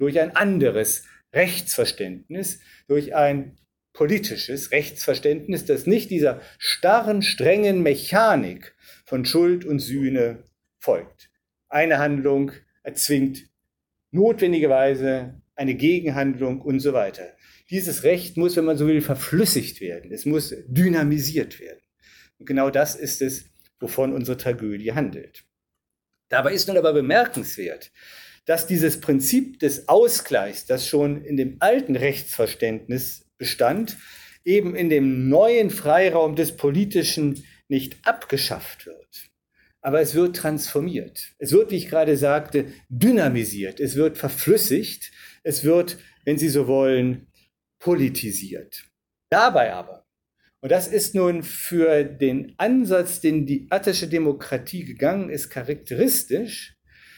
durch ein anderes Rechtsverständnis, durch ein politisches Rechtsverständnis, das nicht dieser starren, strengen Mechanik von Schuld und Sühne folgt. Eine Handlung erzwingt notwendigerweise eine Gegenhandlung und so weiter. Dieses Recht muss, wenn man so will, verflüssigt werden. Es muss dynamisiert werden. Und genau das ist es, wovon unsere Tragödie handelt. Dabei ist nun aber bemerkenswert, dass dieses Prinzip des Ausgleichs, das schon in dem alten Rechtsverständnis bestand, eben in dem neuen Freiraum des Politischen nicht abgeschafft wird. Aber es wird transformiert. Es wird, wie ich gerade sagte, dynamisiert. Es wird verflüssigt. Es wird, wenn Sie so wollen, politisiert. Dabei aber, und das ist nun für den Ansatz, den die attische Demokratie gegangen ist, charakteristisch,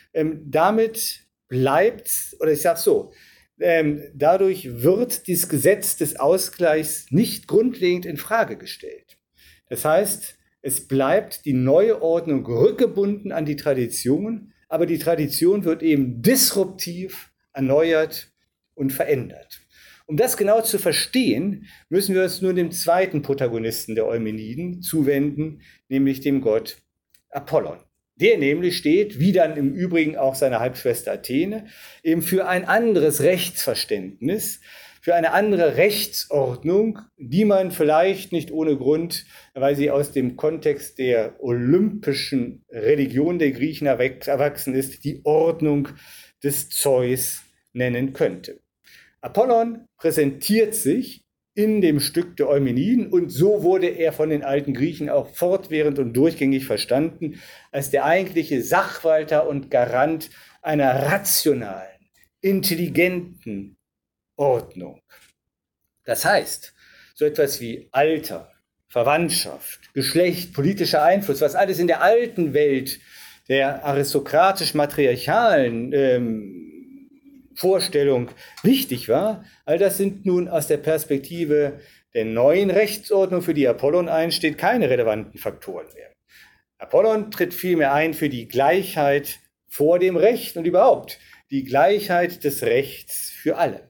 damit bleibt, oder ich sage so, dadurch wird dieses Gesetz des Ausgleichs nicht grundlegend in Frage gestellt. Das heißt, es bleibt die neue Ordnung rückgebunden an die Tradition, aber die Tradition wird eben disruptiv erneuert und verändert. Um das genau zu verstehen, müssen wir uns nun dem zweiten Protagonisten der Eumeniden zuwenden, nämlich dem Gott Apollon. Der nämlich steht, wie dann im Übrigen auch seine Halbschwester Athene, eben für ein anderes Rechtsverständnis, für eine andere Rechtsordnung, die man vielleicht nicht ohne Grund, weil sie aus dem Kontext der olympischen Religion der Griechen erwachsen ist, die Ordnung des Zeus nennen könnte. Apollon präsentiert sich in dem Stück der Eumeniden, und so wurde er von den alten Griechen auch fortwährend und durchgängig verstanden, als der eigentliche Sachwalter und Garant einer rationalen, intelligenten Ordnung. Das heißt, so etwas wie Alter, Verwandtschaft, Geschlecht, politischer Einfluss, was alles in der alten Welt der aristokratisch-matriarchalen Vorstellung wichtig war, all das sind nun aus der Perspektive der neuen Rechtsordnung, für die Apollon einsteht, keine relevanten Faktoren mehr. Apollon tritt vielmehr ein für die Gleichheit vor dem Recht und überhaupt die Gleichheit des Rechts für alle.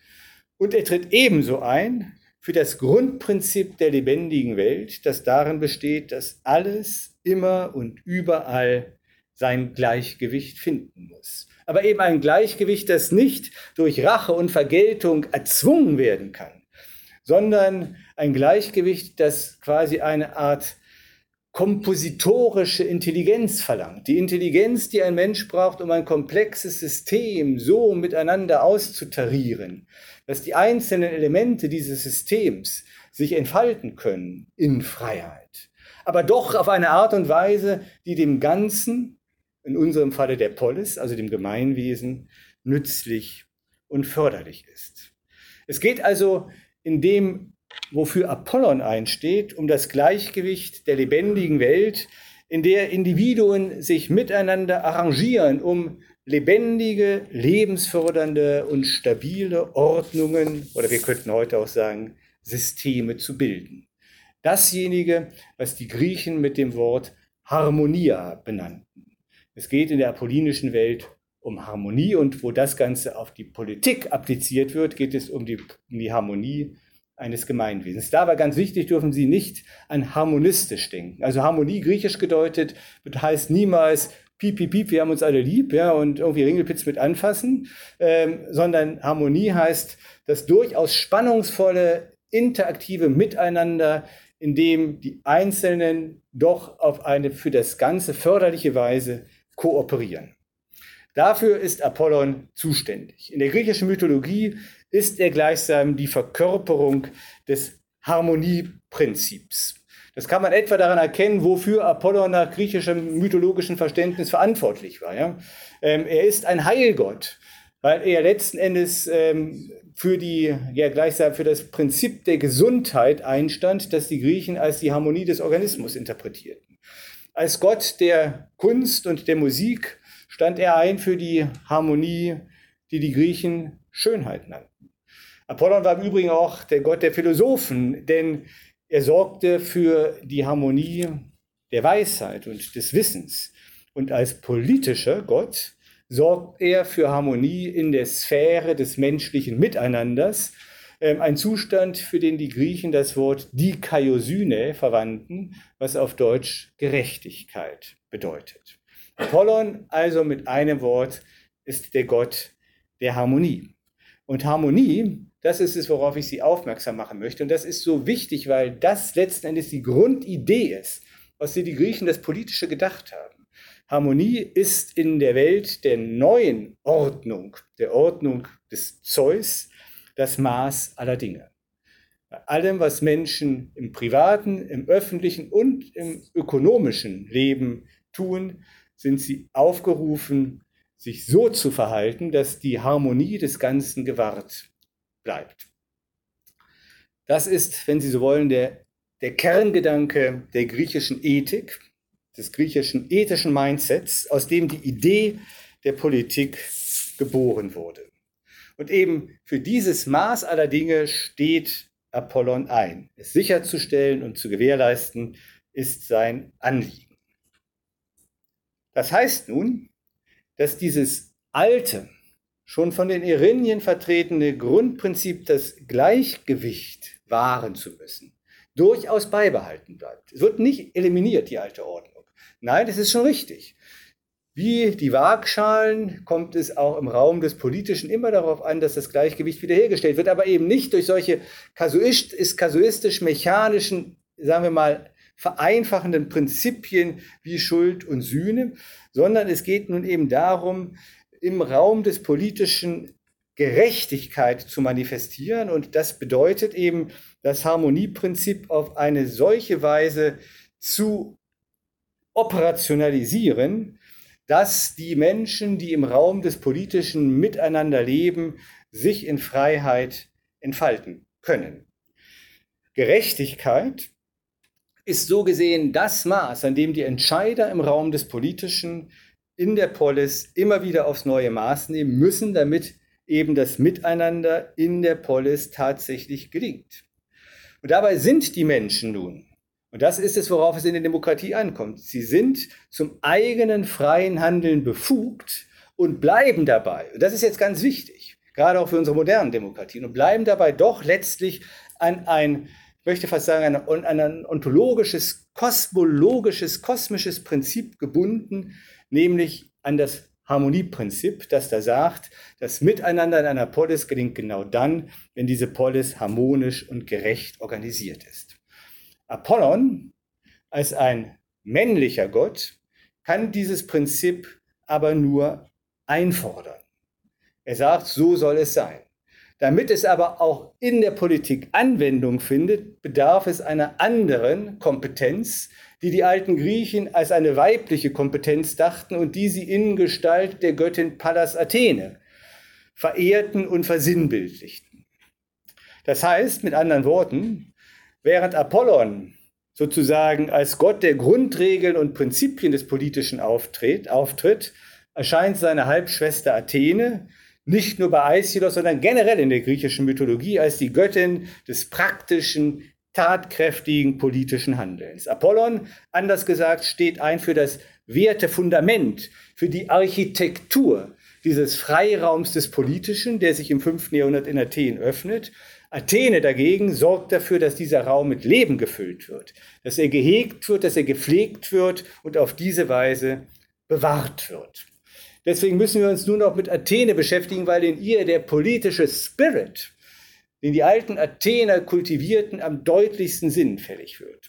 Und er tritt ebenso ein für das Grundprinzip der lebendigen Welt, das darin besteht, dass alles immer und überall sein Gleichgewicht finden muss. Aber eben ein Gleichgewicht, das nicht durch Rache und Vergeltung erzwungen werden kann, sondern ein Gleichgewicht, das quasi eine Art kompositorische Intelligenz verlangt. Die Intelligenz, die ein Mensch braucht, um ein komplexes System so miteinander auszutarieren, dass die einzelnen Elemente dieses Systems sich entfalten können in Freiheit. Aber doch auf eine Art und Weise, die dem Ganzen, in unserem Falle der Polis, also dem Gemeinwesen, nützlich und förderlich ist. Es geht also in dem, wofür Apollon einsteht, um das Gleichgewicht der lebendigen Welt, in der Individuen sich miteinander arrangieren, um lebendige, lebensfördernde und stabile Ordnungen, oder wir könnten heute auch sagen, Systeme zu bilden. Dasjenige, was die Griechen mit dem Wort Harmonia benannten. Es geht in der apollinischen Welt um Harmonie, und wo das Ganze auf die Politik appliziert wird, geht es um die Harmonie eines Gemeinwesens. Da aber ganz wichtig, dürfen Sie nicht an harmonistisch denken. Also Harmonie, griechisch gedeutet, heißt niemals piep, piep, piep, wir haben uns alle lieb, ja, und irgendwie Ringelpitz mit anfassen, sondern Harmonie heißt das durchaus spannungsvolle, interaktive Miteinander, in dem die Einzelnen doch auf eine für das Ganze förderliche Weise kooperieren. Dafür ist Apollon zuständig. In der griechischen Mythologie ist er gleichsam die Verkörperung des Harmonieprinzips. Das kann man etwa daran erkennen, wofür Apollon nach griechischem mythologischen Verständnis verantwortlich war. Ja? Er ist ein Heilgott, weil er letzten Endes gleichsam für das Prinzip der Gesundheit einstand, das die Griechen als die Harmonie des Organismus interpretierten. Als Gott der Kunst und der Musik stand er ein für die Harmonie, die die Griechen Schönheit nannten. Apollon war im Übrigen auch der Gott der Philosophen, denn er sorgte für die Harmonie der Weisheit und des Wissens. Und als politischer Gott sorgt er für Harmonie in der Sphäre des menschlichen Miteinanders. Ein Zustand, für den die Griechen das Wort Dikaiosyne verwandten, was auf Deutsch Gerechtigkeit bedeutet. Apollon, also mit einem Wort, ist der Gott der Harmonie. Und Harmonie, das ist es, worauf ich Sie aufmerksam machen möchte. Und das ist so wichtig, weil das letzten Endes die Grundidee ist, aus der die Griechen das Politische gedacht haben. Harmonie ist in der Welt der neuen Ordnung, der Ordnung des Zeus, das Maß aller Dinge. Bei allem, was Menschen im privaten, im öffentlichen und im ökonomischen Leben tun, sind sie aufgerufen, sich so zu verhalten, dass die Harmonie des Ganzen gewahrt bleibt. Das ist, wenn Sie so wollen, der Kerngedanke der griechischen Ethik, des griechischen ethischen Mindsets, aus dem die Idee der Politik geboren wurde. Und eben für dieses Maß aller Dinge steht Apollon ein. Es sicherzustellen und zu gewährleisten ist sein Anliegen. Das heißt nun, dass dieses alte, schon von den Erinien vertretene Grundprinzip, das Gleichgewicht wahren zu müssen, durchaus beibehalten bleibt. Es wird nicht eliminiert, die alte Ordnung. Nein, das ist schon richtig. Wie die Waagschalen kommt es auch im Raum des Politischen immer darauf an, dass das Gleichgewicht wiederhergestellt wird, aber eben nicht durch solche kasuistisch-mechanischen, sagen wir mal, vereinfachenden Prinzipien wie Schuld und Sühne, sondern es geht nun eben darum, im Raum des Politischen Gerechtigkeit zu manifestieren. Und das bedeutet eben, das Harmonieprinzip auf eine solche Weise zu operationalisieren, dass die Menschen, die im Raum des Politischen miteinander leben, sich in Freiheit entfalten können. Gerechtigkeit ist so gesehen das Maß, an dem die Entscheider im Raum des Politischen in der Polis immer wieder aufs neue Maß nehmen müssen, damit eben das Miteinander in der Polis tatsächlich gelingt. Und dabei sind die Menschen nun, und das ist es, worauf es in der Demokratie ankommt, sie sind zum eigenen freien Handeln befugt und bleiben dabei, und das ist jetzt ganz wichtig, gerade auch für unsere modernen Demokratien, und bleiben dabei doch letztlich an ein, ich möchte fast sagen, an ein ontologisches, kosmologisches, kosmisches Prinzip gebunden, nämlich an das Harmonieprinzip, das da sagt, das Miteinander in einer Polis gelingt genau dann, wenn diese Polis harmonisch und gerecht organisiert ist. Apollon als ein männlicher Gott kann dieses Prinzip aber nur einfordern. Er sagt, so soll es sein. Damit es aber auch in der Politik Anwendung findet, bedarf es einer anderen Kompetenz, die die alten Griechen als eine weibliche Kompetenz dachten und die sie in Gestalt der Göttin Pallas Athene verehrten und versinnbildlichten. Das heißt, mit anderen Worten, während Apollon sozusagen als Gott der Grundregeln und Prinzipien des Politischen auftritt, erscheint seine Halbschwester Athene nicht nur bei Aeschylus, sondern generell in der griechischen Mythologie als die Göttin des praktischen, tatkräftigen politischen Handelns. Apollon, anders gesagt, steht ein für das Wertefundament, für die Architektur dieses Freiraums des Politischen, der sich im 5. Jahrhundert in Athen öffnet. Athene dagegen sorgt dafür, dass dieser Raum mit Leben gefüllt wird, dass er gehegt wird, dass er gepflegt wird und auf diese Weise bewahrt wird. Deswegen müssen wir uns nun auch mit Athene beschäftigen, weil in ihr der politische Spirit, den die alten Athener kultivierten, am deutlichsten sinnfällig wird.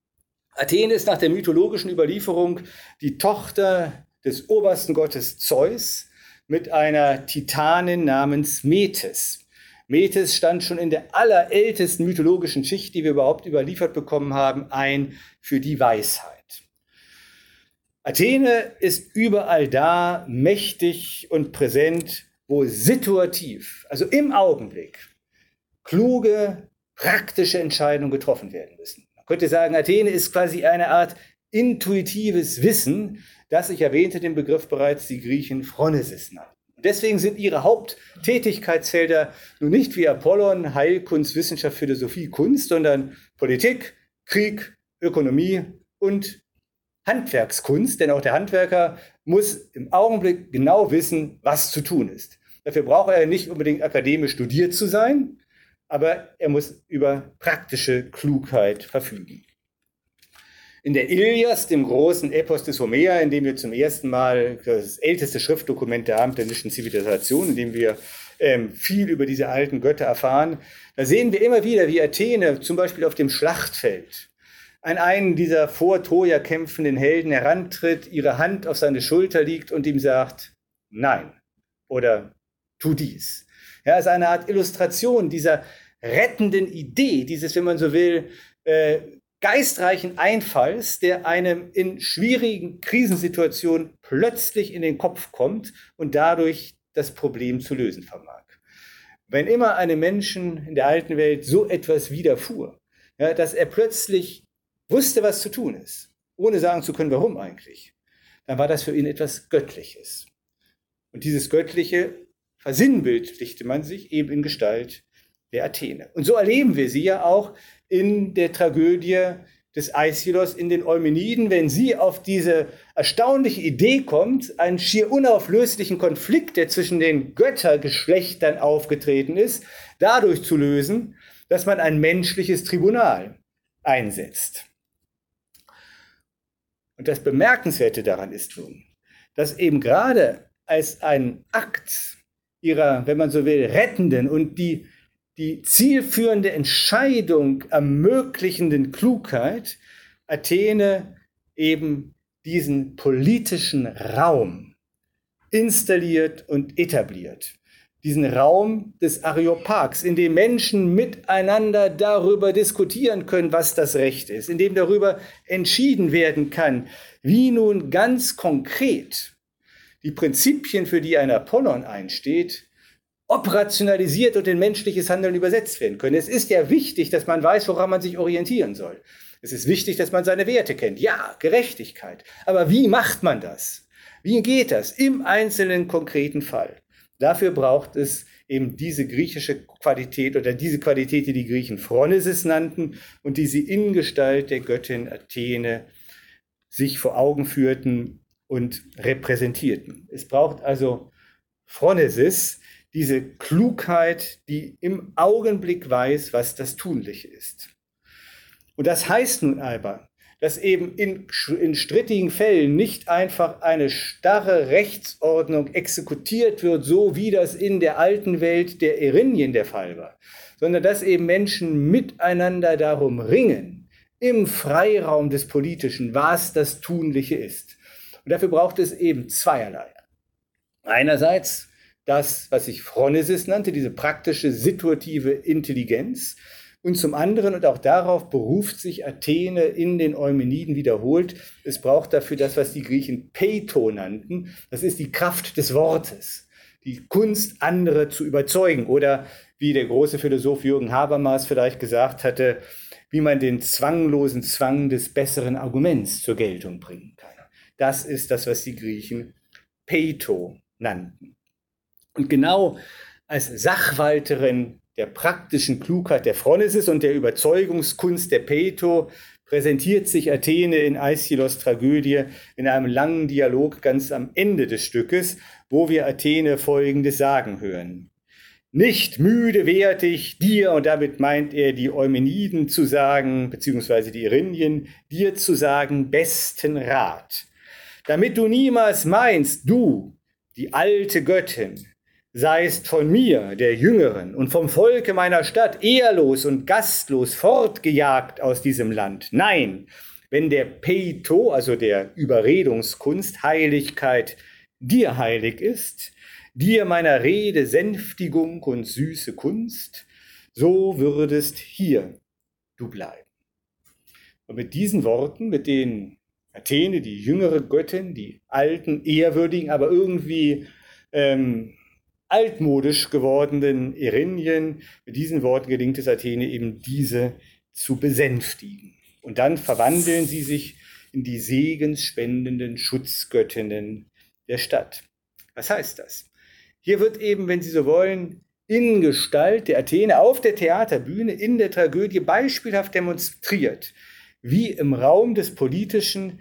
Athene ist nach der mythologischen Überlieferung die Tochter des obersten Gottes Zeus mit einer Titanin namens Metis. Metis stand schon in der allerältesten mythologischen Schicht, die wir überhaupt überliefert bekommen haben, ein für die Weisheit. Athene ist überall da, mächtig und präsent, wo situativ, also im Augenblick, kluge, praktische Entscheidungen getroffen werden müssen. Man könnte sagen, Athene ist quasi eine Art intuitives Wissen, das, ich erwähnte den Begriff bereits, die Griechen Phronesis nannten. Deswegen sind ihre Haupttätigkeitsfelder nun nicht wie Apollon, Heilkunst, Wissenschaft, Philosophie, Kunst, sondern Politik, Krieg, Ökonomie und Handwerkskunst, denn auch der Handwerker muss im Augenblick genau wissen, was zu tun ist. Dafür braucht er nicht unbedingt akademisch studiert zu sein, aber er muss über praktische Klugheit verfügen. In der Ilias, dem großen Epos des Homer, in dem wir zum ersten Mal das älteste Schriftdokument der abendländischen Zivilisation, in dem wir viel über diese alten Götter erfahren, da sehen wir immer wieder, wie Athene zum Beispiel auf dem Schlachtfeld an einen dieser vor Troja kämpfenden Helden herantritt, ihre Hand auf seine Schulter liegt und ihm sagt, nein oder tu dies. Ja, ist eine Art Illustration dieser rettenden Idee, dieses, wenn man so will, geistreichen Einfalls, der einem in schwierigen Krisensituationen plötzlich in den Kopf kommt und dadurch das Problem zu lösen vermag. Wenn immer einem Menschen in der alten Welt so etwas widerfuhr, ja, dass er plötzlich wusste, was zu tun ist, ohne sagen zu können, warum eigentlich, dann war das für ihn etwas Göttliches. Und dieses Göttliche versinnbildlichte man sich eben in Gestalt der Athene. Und so erleben wir sie ja auch in der Tragödie des Aeschylus in den Eumeniden, wenn sie auf diese erstaunliche Idee kommt, einen schier unauflöslichen Konflikt, der zwischen den Göttergeschlechtern aufgetreten ist, dadurch zu lösen, dass man ein menschliches Tribunal einsetzt. Und das Bemerkenswerte daran ist nun, dass eben gerade als ein Akt ihrer, wenn man so will, rettenden und die zielführende Entscheidung ermöglichenden Klugheit Athene eben diesen politischen Raum installiert und etabliert. Diesen Raum des Areopags, in dem Menschen miteinander darüber diskutieren können, was das Recht ist, in dem darüber entschieden werden kann, wie nun ganz konkret die Prinzipien, für die ein Apollon einsteht, operationalisiert und in menschliches Handeln übersetzt werden können. Es ist ja wichtig, dass man weiß, woran man sich orientieren soll. Es ist wichtig, dass man seine Werte kennt. Ja, Gerechtigkeit. Aber wie macht man das? Wie geht das im einzelnen konkreten Fall? Dafür braucht es eben diese griechische Qualität oder diese Qualität, die die Griechen Phronesis nannten und die sie in Gestalt der Göttin Athene sich vor Augen führten und repräsentierten. Es braucht also Phronesis, diese Klugheit, die im Augenblick weiß, was das Tunliche ist. Und das heißt nun aber, dass eben in strittigen Fällen nicht einfach eine starre Rechtsordnung exekutiert wird, so wie das in der alten Welt der Erinnyen der Fall war, sondern dass eben Menschen miteinander darum ringen, im Freiraum des Politischen, was das Tunliche ist. Und dafür braucht es eben zweierlei. Einerseits das, was ich Phronesis nannte, diese praktische situative Intelligenz, und zum anderen, und auch darauf beruft sich Athene in den Eumeniden wiederholt, es braucht dafür das, was die Griechen Peito nannten, das ist die Kraft des Wortes, die Kunst, andere zu überzeugen, oder wie der große Philosoph Jürgen Habermas vielleicht gesagt hatte, wie man den zwanglosen Zwang des besseren Arguments zur Geltung bringen kann. Das ist das, was die Griechen Peito nannten. Und genau als Sachwalterin der praktischen Klugheit der Phronesis und der Überzeugungskunst der Peito präsentiert sich Athene in Aeschylus' Tragödie in einem langen Dialog ganz am Ende des Stückes, wo wir Athene Folgendes sagen hören. Nicht müde werd ich dir, und damit meint er die Eumeniden zu sagen, beziehungsweise die Erinnyen, dir zu sagen, besten Rat. Damit du niemals meinst, du, die alte Göttin, seist von mir, der Jüngeren, und vom Volke meiner Stadt ehrlos und gastlos fortgejagt aus diesem Land. Nein, wenn der Peito, also der Überredungskunst, Heiligkeit, dir heilig ist, dir meiner Rede Sänftigung und süße Kunst, so würdest hier du bleiben. Und mit diesen Worten, mit denen Athene, die jüngere Göttin, die alten, ehrwürdigen, aber irgendwie altmodisch gewordenen Erinnyen, mit diesen Worten gelingt es Athene eben, diese zu besänftigen. Und dann verwandeln sie sich in die segensspendenden Schutzgöttinnen der Stadt. Was heißt das? Hier wird eben, wenn Sie so wollen, in Gestalt der Athene auf der Theaterbühne, in der Tragödie beispielhaft demonstriert, wie im Raum des Politischen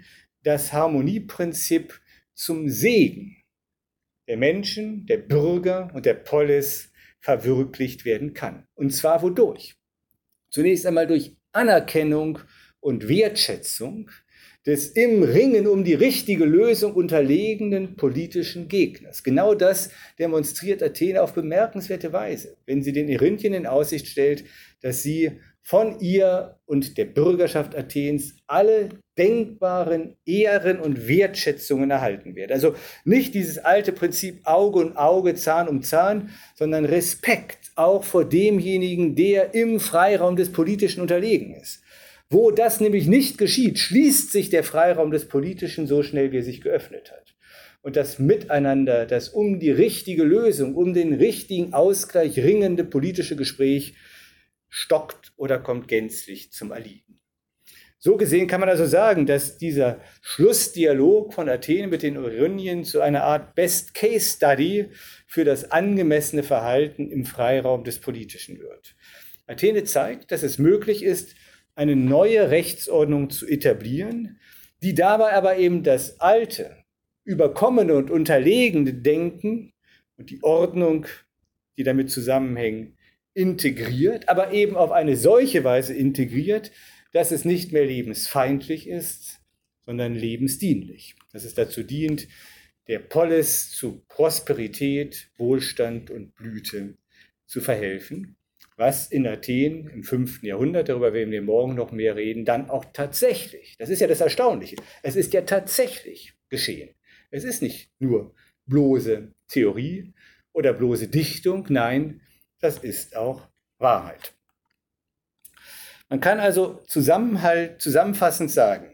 das Harmonieprinzip zum Segen der Menschen, der Bürger und der Polis verwirklicht werden kann. Und zwar wodurch? Zunächst einmal durch Anerkennung und Wertschätzung des im Ringen um die richtige Lösung unterlegenen politischen Gegners. Genau das demonstriert Athene auf bemerkenswerte Weise, wenn sie den Erinnyen in Aussicht stellt, dass sie von ihr und der Bürgerschaft Athens alle denkbaren Ehren und Wertschätzungen erhalten wird. Also nicht dieses alte Prinzip Auge um Auge, Zahn um Zahn, sondern Respekt auch vor demjenigen, der im Freiraum des Politischen unterlegen ist. Wo das nämlich nicht geschieht, schließt sich der Freiraum des Politischen so schnell, wie er sich geöffnet hat. Und das Miteinander, das um die richtige Lösung, um den richtigen Ausgleich ringende politische Gespräch stockt oder kommt gänzlich zum Erliegen. So gesehen kann man also sagen, dass dieser Schlussdialog von Athen mit den Erinnyen zu einer Art Best-Case-Study für das angemessene Verhalten im Freiraum des Politischen wird. Athene zeigt, dass es möglich ist, eine neue Rechtsordnung zu etablieren, die dabei aber eben das alte, überkommene und unterlegene Denken und die Ordnung, die damit zusammenhängen, integriert, aber eben auf eine solche Weise integriert, dass es nicht mehr lebensfeindlich ist, sondern lebensdienlich. Dass es dazu dient, der Polis zu Prosperität, Wohlstand und Blüte zu verhelfen, was in Athen im 5. Jahrhundert, darüber werden wir morgen noch mehr reden, dann auch tatsächlich, das ist ja das Erstaunliche, es ist ja tatsächlich geschehen. Es ist nicht nur bloße Theorie oder bloße Dichtung, nein, das ist auch Wahrheit. Man kann also zusammenfassend sagen,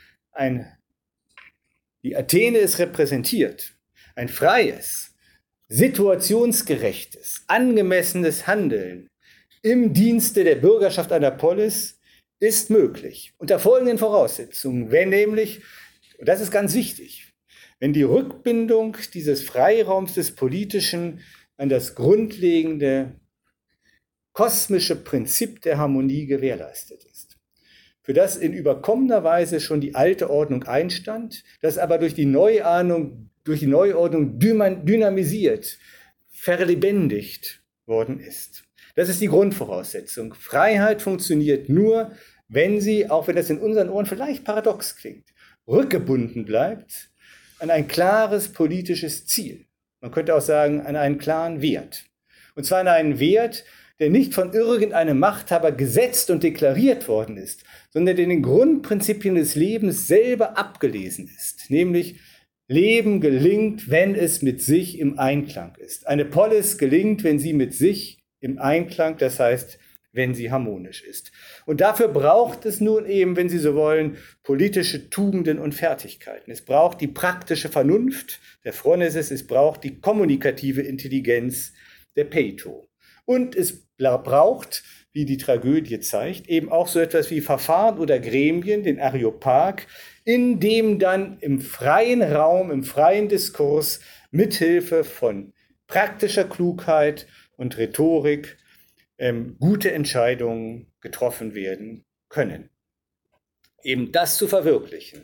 die Athene ist repräsentiert, ein freies, situationsgerechtes, angemessenes Handeln im Dienste der Bürgerschaft einer Polis ist möglich. Unter folgenden Voraussetzungen, wenn nämlich, und das ist ganz wichtig, wenn die Rückbindung dieses Freiraums des Politischen an das grundlegende kosmische Prinzip der Harmonie gewährleistet ist, für das in überkommener Weise schon die alte Ordnung einstand, das aber durch die Neuordnung dynamisiert, verlebendigt worden ist. Das ist die Grundvoraussetzung. Freiheit funktioniert nur, wenn sie, auch wenn das in unseren Ohren vielleicht paradox klingt, rückgebunden bleibt an ein klares politisches Ziel. Man könnte auch sagen, an einen klaren Wert. Und zwar an einen Wert, der nicht von irgendeinem Machthaber gesetzt und deklariert worden ist, sondern der in den Grundprinzipien des Lebens selber abgelesen ist. Nämlich, Leben gelingt, wenn es mit sich im Einklang ist. Eine Polis gelingt, wenn sie mit sich im Einklang, das heißt, wenn sie harmonisch ist. Und dafür braucht es nun eben, wenn Sie so wollen, politische Tugenden und Fertigkeiten. Es braucht die praktische Vernunft der Phronesis, es braucht die kommunikative Intelligenz der Peito. Und es braucht, wie die Tragödie zeigt, eben auch so etwas wie Verfahren oder Gremien, den Areopag, in dem dann im freien Raum, im freien Diskurs mithilfe von praktischer Klugheit und Rhetorik gute Entscheidungen getroffen werden können. Eben das zu verwirklichen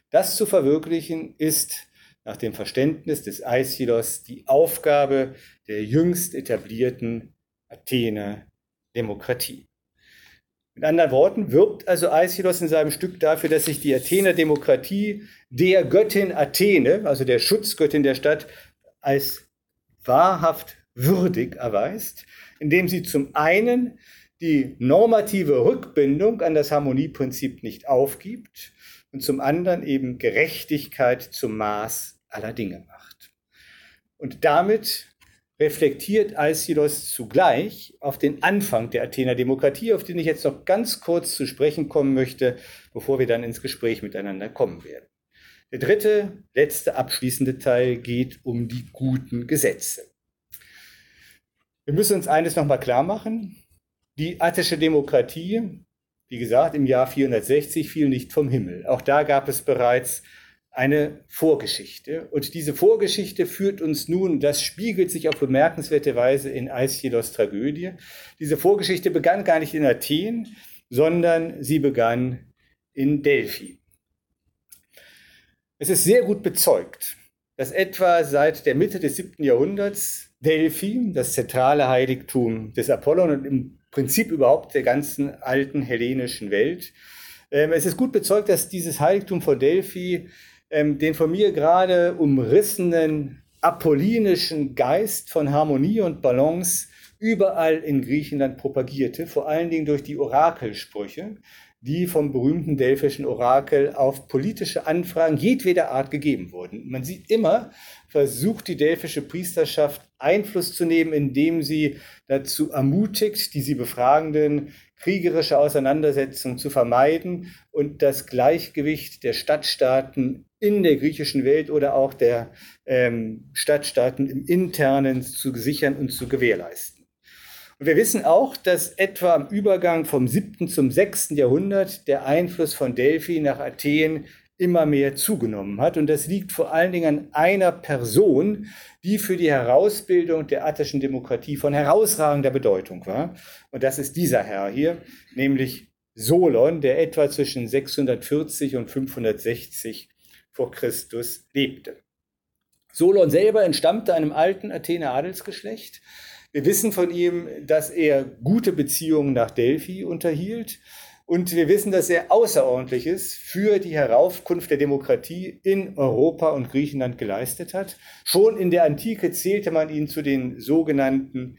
ist nach dem Verständnis des Aeschylus die Aufgabe der jüngst etablierten Athener Demokratie. Mit anderen Worten wirbt also Aeschylus in seinem Stück dafür, dass sich die Athener Demokratie der Göttin Athene, also der Schutzgöttin der Stadt, als wahrhaft würdig erweist, indem sie zum einen die normative Rückbindung an das Harmonieprinzip nicht aufgibt und zum anderen eben Gerechtigkeit zum Maß aller Dinge macht. Und damit reflektiert Aeschylus zugleich auf den Anfang der Athener Demokratie, auf den ich jetzt noch ganz kurz zu sprechen kommen möchte, bevor wir dann ins Gespräch miteinander kommen werden. Der dritte, letzte, abschließende Teil geht um die guten Gesetze. Wir müssen uns eines nochmal klar machen. Die attische Demokratie, wie gesagt, im Jahr 460 fiel nicht vom Himmel. Auch da gab es bereits eine Vorgeschichte. Und diese Vorgeschichte führt uns nun, das spiegelt sich auf bemerkenswerte Weise in Aeschylus' Tragödie. Diese Vorgeschichte begann gar nicht in Athen, sondern sie begann in Delphi. Es ist sehr gut bezeugt, dass etwa seit der Mitte des 7. Jahrhunderts Delphi, das zentrale Heiligtum des Apollon und im Prinzip überhaupt der ganzen alten hellenischen Welt, es ist gut bezeugt, dass dieses Heiligtum von Delphi den von mir gerade umrissenen apollinischen Geist von Harmonie und Balance überall in Griechenland propagierte, vor allen Dingen durch die Orakelsprüche, die vom berühmten delphischen Orakel auf politische Anfragen jedweder Art gegeben wurden. Man sieht immer, versucht die delphische Priesterschaft Einfluss zu nehmen, indem sie dazu ermutigt, die sie Befragenden kriegerische Auseinandersetzungen zu vermeiden und das Gleichgewicht der Stadtstaaten in der griechischen Welt oder auch der Stadtstaaten im Internen zu sichern und zu gewährleisten. Und wir wissen auch, dass etwa am Übergang vom 7. zum 6. Jahrhundert der Einfluss von Delphi nach Athen immer mehr zugenommen hat. Und das liegt vor allen Dingen an einer Person, die für die Herausbildung der attischen Demokratie von herausragender Bedeutung war. Und das ist dieser Herr hier, nämlich Solon, der etwa zwischen 640 und 560 vor Christus lebte. Solon selber entstammte einem alten Athener Adelsgeschlecht. Wir wissen von ihm, dass er gute Beziehungen nach Delphi unterhielt. Und wir wissen, dass er Außerordentliches für die Heraufkunft der Demokratie in Europa und Griechenland geleistet hat. Schon in der Antike zählte man ihn zu den sogenannten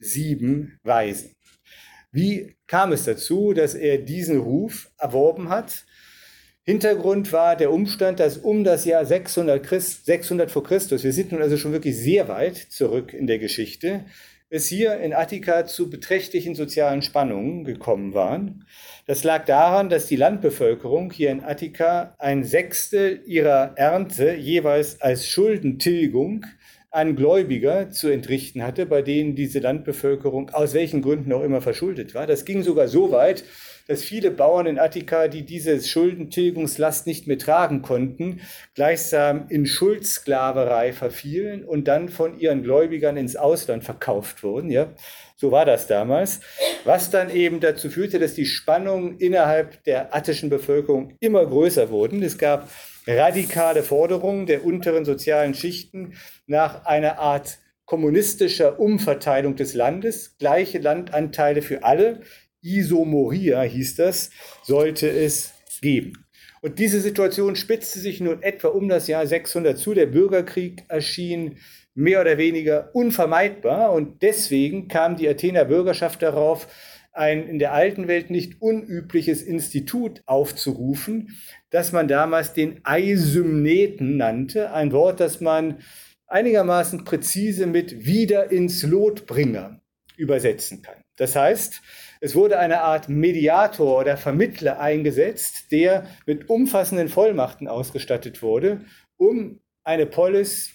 7 Weisen. Wie kam es dazu, dass er diesen Ruf erworben hat? Hintergrund war der Umstand, dass um das Jahr 600 vor Christus, wir sind nun also schon wirklich sehr weit zurück in der Geschichte, es hier in Attika zu beträchtlichen sozialen Spannungen gekommen waren. Das lag daran, dass die Landbevölkerung hier in Attika 1/6 ihrer Ernte jeweils als Schuldentilgung an Gläubiger zu entrichten hatte, bei denen diese Landbevölkerung aus welchen Gründen auch immer verschuldet war. Das ging sogar so weit, dass viele Bauern in Attika, die diese Schuldentilgungslast nicht mehr tragen konnten, gleichsam in Schuldsklaverei verfielen und dann von ihren Gläubigern ins Ausland verkauft wurden. Ja, so war das damals, was dann eben dazu führte, dass die Spannungen innerhalb der attischen Bevölkerung immer größer wurden. Es gab radikale Forderungen der unteren sozialen Schichten nach einer Art kommunistischer Umverteilung des Landes, gleiche Landanteile für alle, Isomoria hieß das, sollte es geben. Und diese Situation spitzte sich nun etwa um das Jahr 600 zu. Der Bürgerkrieg erschien mehr oder weniger unvermeidbar und deswegen kam die Athener Bürgerschaft darauf, ein in der alten Welt nicht unübliches Institut aufzurufen, das man damals den Eisymneten nannte, ein Wort, das man einigermaßen präzise mit wieder ins Lot Bringer übersetzen kann. Das heißt, es wurde eine Art Mediator oder Vermittler eingesetzt, der mit umfassenden Vollmachten ausgestattet wurde, um eine Polis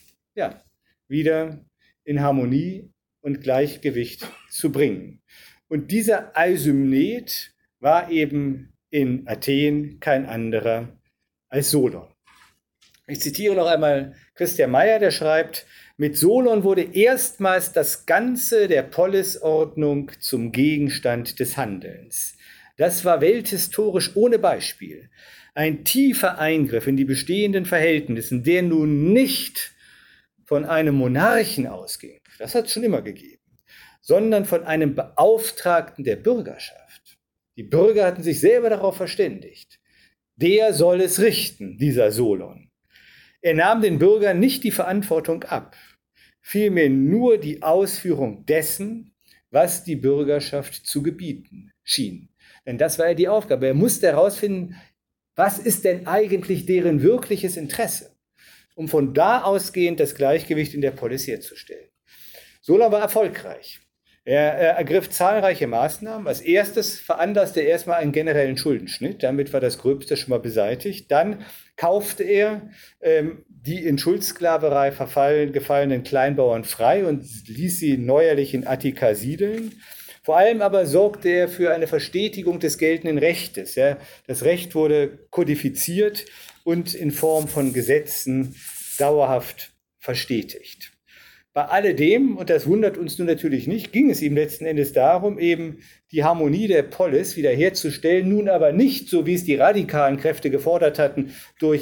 wieder in Harmonie und Gleichgewicht zu bringen. Und dieser Eisymnet war eben in Athen kein anderer als Solon. Ich zitiere noch einmal Christian Meyer, der schreibt: Mit Solon wurde erstmals das Ganze der Polisordnung zum Gegenstand des Handelns. Das war welthistorisch ohne Beispiel. Ein tiefer Eingriff in die bestehenden Verhältnisse, der nun nicht von einem Monarchen ausging, das hat es schon immer gegeben, sondern von einem Beauftragten der Bürgerschaft. Die Bürger hatten sich selber darauf verständigt. Der soll es richten, dieser Solon. Er nahm den Bürgern nicht die Verantwortung ab, vielmehr nur die Ausführung dessen, was die Bürgerschaft zu gebieten schien. Denn das war ja die Aufgabe. Er musste herausfinden, was ist denn eigentlich deren wirkliches Interesse, um von da ausgehend das Gleichgewicht in der Polis herzustellen. Solon war erfolgreich. Er ergriff zahlreiche Maßnahmen. Als erstes veranlasste er erstmal einen generellen Schuldenschnitt. Damit war das Gröbste schon mal beseitigt. Dann kaufte er die in Schuldsklaverei gefallenen Kleinbauern frei und ließ sie neuerlich in Attika siedeln. Vor allem aber sorgte er für eine Verstetigung des geltenden Rechtes. Ja. Das Recht wurde kodifiziert und in Form von Gesetzen dauerhaft verstetigt. Bei alledem, und das wundert uns nun natürlich nicht, ging es ihm letzten Endes darum, eben die Harmonie der Polis wiederherzustellen, nun aber nicht, so wie es die radikalen Kräfte gefordert hatten, durch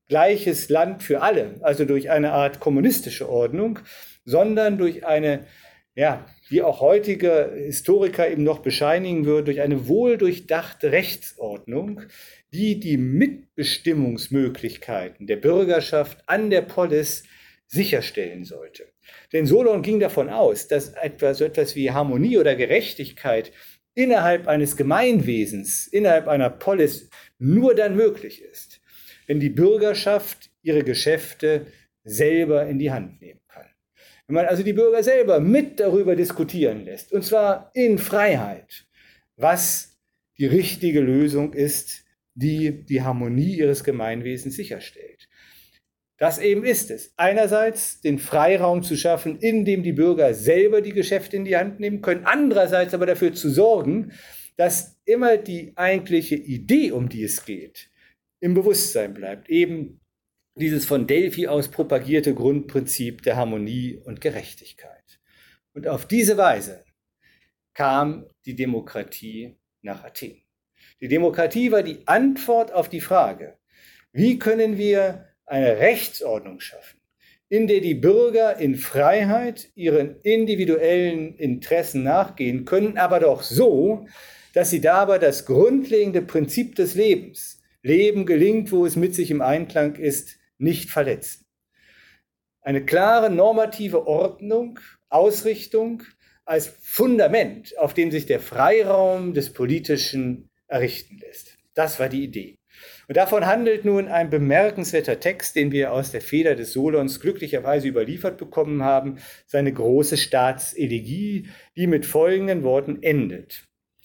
gleiches Land für alle, also durch eine Art kommunistische Ordnung, sondern durch eine, ja, wie auch heutige Historiker eben noch bescheinigen würden, durch eine wohldurchdachte Rechtsordnung, die die Mitbestimmungsmöglichkeiten der Bürgerschaft an der Polis sicherstellen sollte. Denn Solon ging davon aus, dass so etwas wie Harmonie oder Gerechtigkeit innerhalb eines Gemeinwesens, innerhalb einer Polis nur dann möglich ist, wenn die Bürgerschaft ihre Geschäfte selber in die Hand nehmen kann. Wenn man also die Bürger selber mit darüber diskutieren lässt, und zwar in Freiheit, was die richtige Lösung ist, die die Harmonie ihres Gemeinwesens sicherstellt. Das eben ist es. Einerseits den Freiraum zu schaffen, in dem die Bürger selber die Geschäfte in die Hand nehmen können, andererseits aber dafür zu sorgen, dass immer die eigentliche Idee, um die es geht, im Bewusstsein bleibt. Eben dieses von Delphi aus propagierte Grundprinzip der Harmonie und Gerechtigkeit. Und auf diese Weise kam die Demokratie nach Athen. Die Demokratie war die Antwort auf die Frage, wie können wir eine Rechtsordnung schaffen, in der die Bürger in Freiheit ihren individuellen Interessen nachgehen können, aber doch so, dass sie dabei das grundlegende Prinzip des Lebens, Leben gelingt, wo es mit sich im Einklang ist, nicht verletzen. Eine klare normative Ordnung, Ausrichtung als Fundament, auf dem sich der Freiraum des Politischen errichten lässt. Das war die Idee. Und davon handelt nun ein bemerkenswerter Text, den wir aus der Feder des Solons glücklicherweise überliefert bekommen haben, seine große Staatselegie, die mit folgenden Worten endet.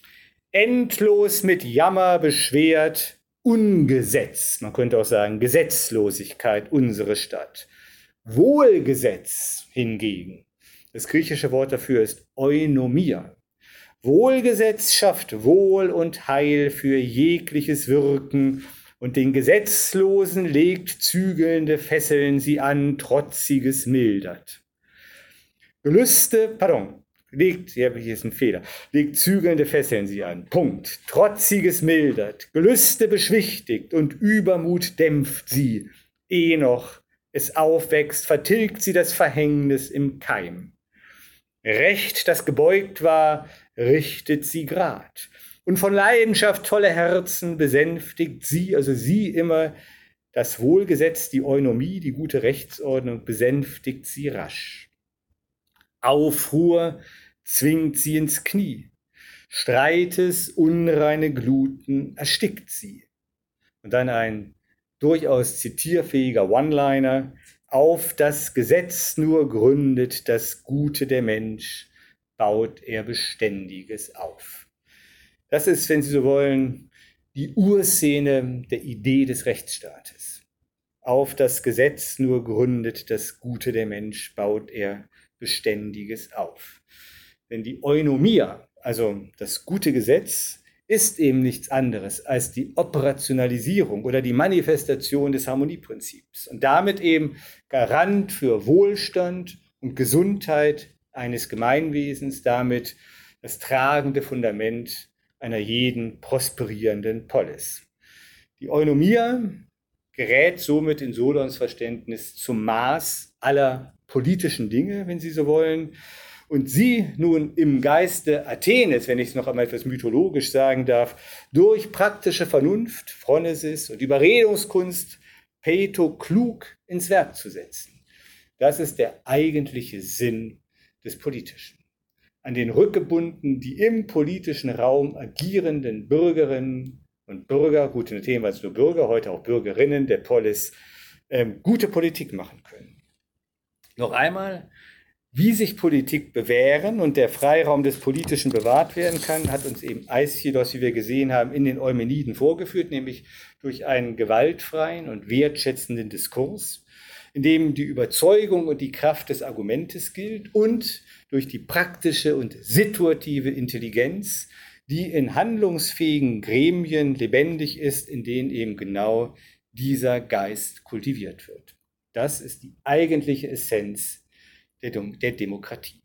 Endlos mit Jammer beschwert, Ungesetz, man könnte auch sagen Gesetzlosigkeit unsere Stadt. Wohlgesetz hingegen, das griechische Wort dafür ist Eunomia. Wohlgesetz schafft Wohl und Heil für jegliches Wirken und den Gesetzlosen legt zügelnde Fesseln sie an, Trotziges mildert. Legt zügelnde Fesseln sie an, Punkt. Trotziges mildert, Gelüste beschwichtigt und Übermut dämpft sie. Ehe noch es aufwächst, vertilgt sie das Verhängnis im Keim. Recht, das gebeugt war, richtet sie grad. Und von Leidenschaft volle Herzen besänftigt sie, also sie immer, das Wohlgesetz, die Eunomie, die gute Rechtsordnung, besänftigt sie rasch. Aufruhr zwingt sie ins Knie. Streites, unreine Gluten erstickt sie. Und dann ein durchaus zitierfähiger One-Liner. Auf das Gesetz nur gründet das Gute der Mensch, baut er Beständiges auf. Das ist, wenn Sie so wollen, die Urszene der Idee des Rechtsstaates. Auf das Gesetz nur gründet das Gute der Mensch, baut er Beständiges auf. Denn die Eunomia, also das gute Gesetz, ist eben nichts anderes als die Operationalisierung oder die Manifestation des Harmonieprinzips und damit eben Garant für Wohlstand und Gesundheit eines Gemeinwesens, damit das tragende Fundament einer jeden prosperierenden Polis. Die Eunomia gerät somit in Solons Verständnis zum Maß aller politischen Dinge, wenn Sie so wollen. Und sie nun im Geiste Athenes, wenn ich es noch einmal etwas mythologisch sagen darf, durch praktische Vernunft, Phronesis und Überredungskunst, Peito klug ins Werk zu setzen. Das ist der eigentliche Sinn des Politischen. An den rückgebunden, die im politischen Raum agierenden Bürgerinnen und Bürger, gut, in Athen waren es nur Bürger, heute auch Bürgerinnen der Polis, gute Politik machen können. Noch einmal, wie sich Politik bewähren und der Freiraum des Politischen bewahrt werden kann, hat uns eben Aeschylus, wie wir gesehen haben, in den Eumeniden vorgeführt, nämlich durch einen gewaltfreien und wertschätzenden Diskurs, in dem die Überzeugung und die Kraft des Argumentes gilt und durch die praktische und situative Intelligenz, die in handlungsfähigen Gremien lebendig ist, in denen eben genau dieser Geist kultiviert wird. Das ist die eigentliche Essenz der Demokratie.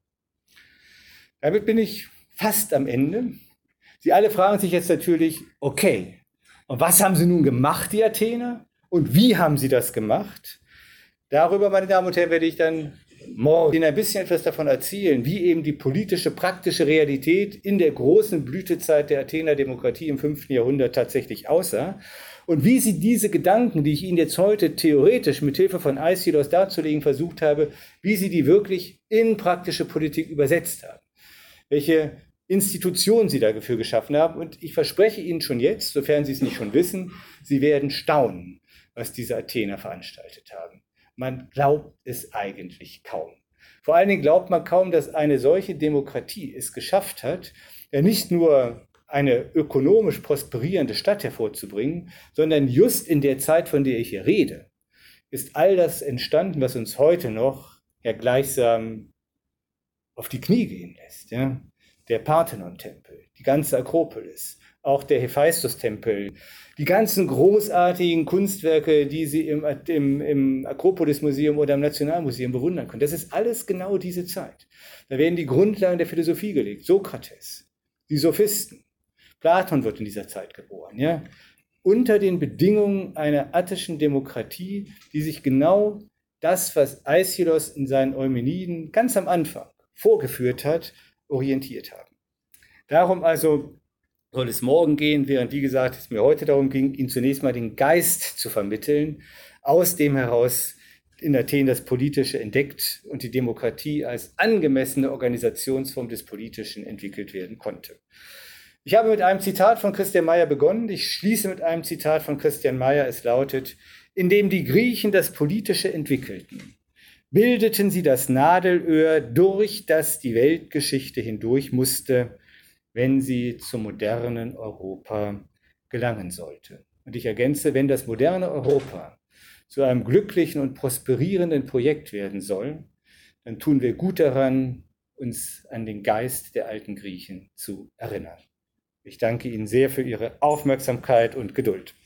Damit bin ich fast am Ende. Sie alle fragen sich jetzt natürlich, okay, und was haben sie nun gemacht, die Athener? Und wie haben sie das gemacht? Darüber, meine Damen und Herren, werde ich dann morgen Ihnen ein bisschen etwas davon erzählen, wie eben die politische, praktische Realität in der großen Blütezeit der Athener Demokratie im 5. Jahrhundert tatsächlich aussah und wie sie diese Gedanken, die ich Ihnen jetzt heute theoretisch mit Hilfe von Aischylos darzulegen versucht habe, wie sie die wirklich in praktische Politik übersetzt haben. Welche Institutionen sie dafür geschaffen haben. Und ich verspreche Ihnen schon jetzt, sofern Sie es nicht schon wissen, Sie werden staunen, was diese Athener veranstaltet haben. Man glaubt es eigentlich kaum. Vor allen Dingen glaubt man kaum, dass eine solche Demokratie es geschafft hat, ja nicht nur eine ökonomisch prosperierende Stadt hervorzubringen, sondern just in der Zeit, von der ich hier rede, ist all das entstanden, was uns heute noch ja gleichsam auf die Knie gehen lässt. Ja? Der Parthenon-Tempel, die ganze Akropolis, auch der Hephaistos-Tempel, die ganzen großartigen Kunstwerke, die Sie im Akropolis-Museum oder im Nationalmuseum bewundern können. Das ist alles genau diese Zeit. Da werden die Grundlagen der Philosophie gelegt. Sokrates, die Sophisten. Platon wird in dieser Zeit geboren. Ja? Unter den Bedingungen einer attischen Demokratie, die sich genau das, was Aischylos in seinen Eumeniden ganz am Anfang vorgeführt hat, orientiert haben. Darum also soll es morgen gehen, während, wie gesagt, es mir heute darum ging, Ihnen zunächst mal den Geist zu vermitteln, aus dem heraus in Athen das Politische entdeckt und die Demokratie als angemessene Organisationsform des Politischen entwickelt werden konnte. Ich habe mit einem Zitat von Christian Mayer begonnen. Ich schließe mit einem Zitat von Christian Mayer. Es lautet: Indem die Griechen das Politische entwickelten, bildeten sie das Nadelöhr, durch das die Weltgeschichte hindurch musste, wenn sie zum modernen Europa gelangen sollte. Und ich ergänze, wenn das moderne Europa zu einem glücklichen und prosperierenden Projekt werden soll, dann tun wir gut daran, uns an den Geist der alten Griechen zu erinnern. Ich danke Ihnen sehr für Ihre Aufmerksamkeit und Geduld.